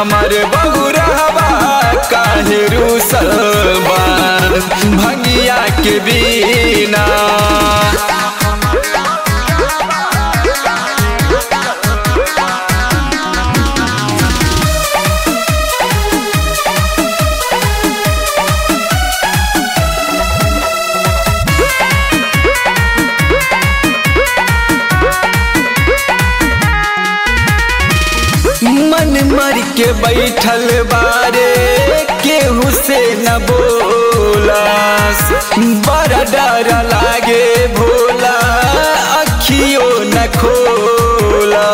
हमर बहुरहवा काहे रूसल बा भंगिया के बिना। मन मर के बैठल बारे केहू से न बोलास, बड़ा डर लागे भोला अखियों न खोला।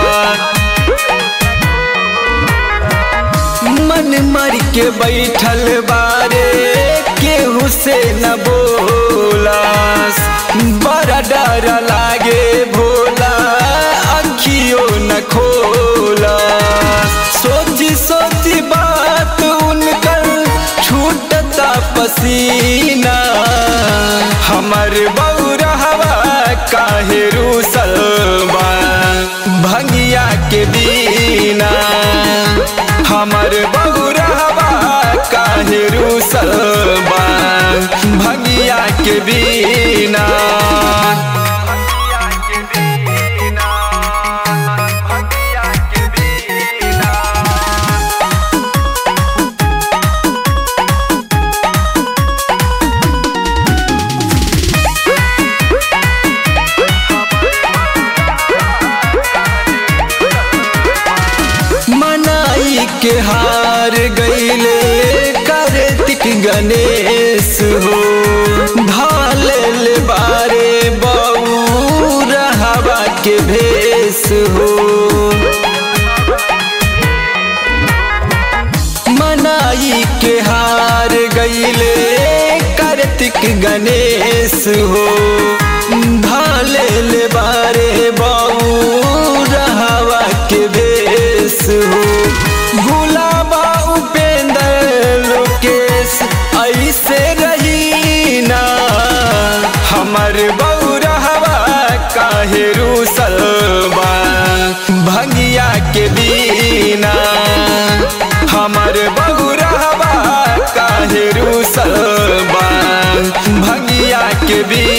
मन मर के बैठल बारे केहू से न बोलास, बड़ा डर लागे भोला अखियों न खोला। सोची सोची बात उनकर छूटता पसीना, हमर बहुरहवा काहे रूसल बा भंगिया के बिना। हमर बहुरहवा काहे रूसल बा भंगिया के बिना। के हार गईले कार्तिक गणेश हो, ढाल बारे बहुरहवा के भेष हो। मनाई के हार गईले कार्तिक गणेश हो, ढाल बारे बहुरहवा के भेष हो। गुलाबा उपेंद्र लोकेश ऐसे रही ना, हमर बहुरहवा काहे रूसल बा भंगिया के बिना। हमर बहुरहवा काहे रूसल बा भंगिया के बिना।